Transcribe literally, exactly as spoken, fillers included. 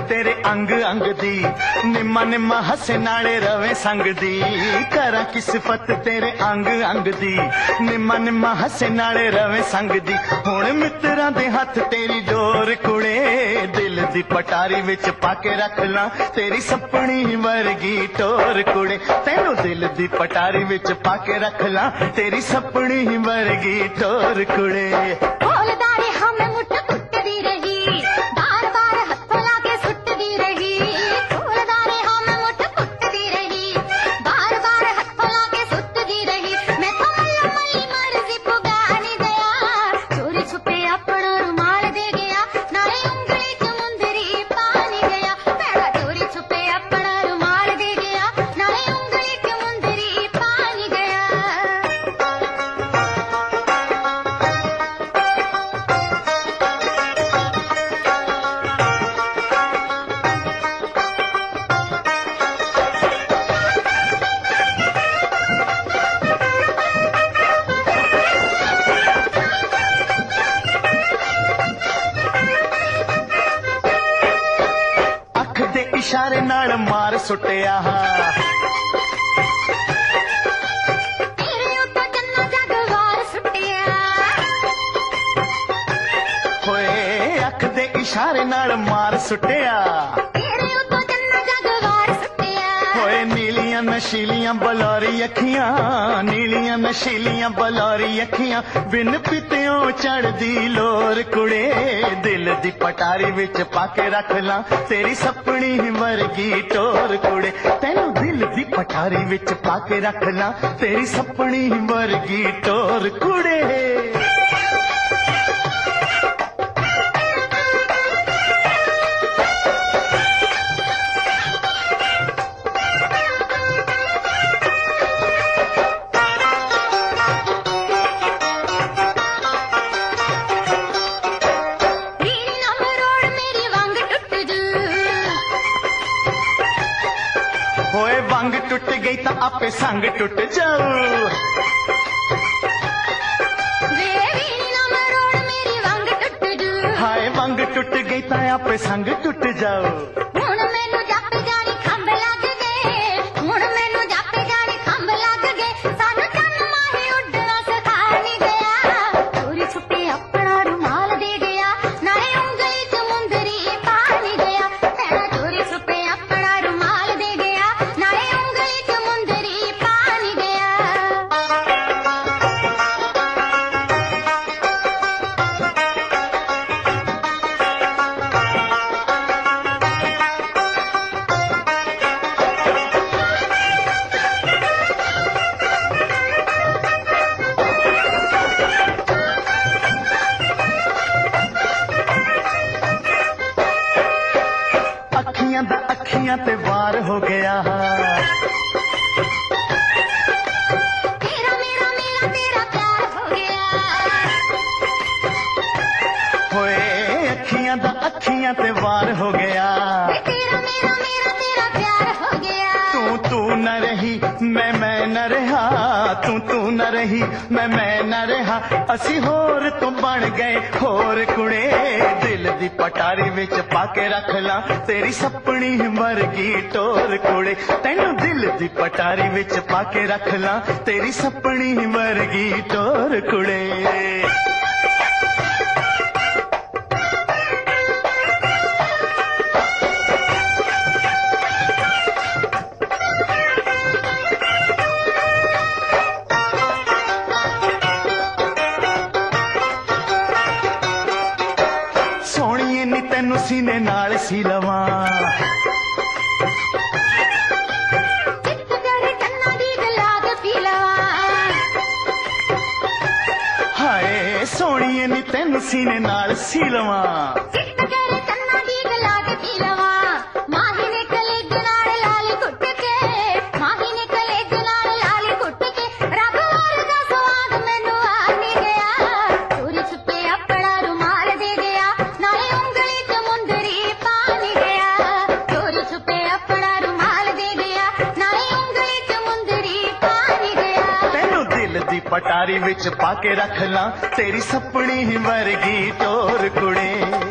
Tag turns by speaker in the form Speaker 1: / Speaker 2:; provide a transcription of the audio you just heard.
Speaker 1: तेरे अंग अंग दी, निम्मा निम्मा हसे नाले रवे संग दी। करा की सिफत तेरे अंग अंग दी, निम्मा निम्मा हसे नाले रवे संग दी। हुण मित्रां दे हथ तेरी डोर कुड़े, दिल दी पटारी विच पाके रख ला तेरी सपनी वर्गी टोर कुड़े। तैनू दिल दी पटारी विच पाके रख ला तेरी सपनी वर्गी टोर कुड़े। इशारे नाल मार सुटिया होए, अख दे इशारे नाल मार सुटिया होए। नीलियां नशीलियां बलौरी अखियां, नीलियां नशीलियां बलौरी अखियां, बिन पित्यों चढ़दी लोर कुड़े। दिल दी पटारी विच पाके रख ला तेरी सपनी वर्गी टोर कुड़े। तैनू दिल दी पटारी विच पाके रख ला तेरी सपनी वर्गी टोर कुड़े। होए वंग टुट गई तो आपे संग टुट जाऊ, हाय वंग टुट गई तो आपे संग टुट जाऊ। हुण मैनू जापे जानी खंभ लग गए, हुण मैनू जापे जानी खंभ लग गए। सानू चन्न माही उड़ना सिखा नहीं गया, चोरी छुपे अपना रुमाल दे गया, नाले उंगली च मुंदरी पा नहीं गया। मैं चोरी छुपे अपना रुमाल दे गया, अखियां ते वार हो गया। तेरा मेरा मेरा तेरा प्यार हो गया होए, अखियां दा अखियां ते वार हो गया। तेरा मेरा मेरा तेरा प्यार हो गया। तू तू न रही मैं मैं न रहा, तू तू न रही मैं मैं न रहा। असी होर तू बन गए होर कुड़े। दिल दी पटारी विच पाके रख ला तेरी सपनी वर्गी टोर कुड़े। तैनू दिल दी पटारी विच पाके रख ला तेरी सपनी वर्गी टोर कुड़े। सोहणीए नी तैनू सीने नाल सी लवां, हाय सोहणीए नी तैनू सीने नाल सी लवां। माही ने कलेज नाल लाली कुट के, माही ने कलेज नाल लाली कुट के। रब वर्गा स्वाद मैनू आ नहीं गया, चोरी छुपे अपना रुमाल दे गया, नाले उंगली च मुंदरी पा नहीं गया। चोरी छुपे अपना रुमाल दे गया, नाले उंगली च मुंदरी पा नहीं गया। तैनू दिल दी पटारी विच पाके रख ला तेरी सपनी वर्गी टोर कुड़े।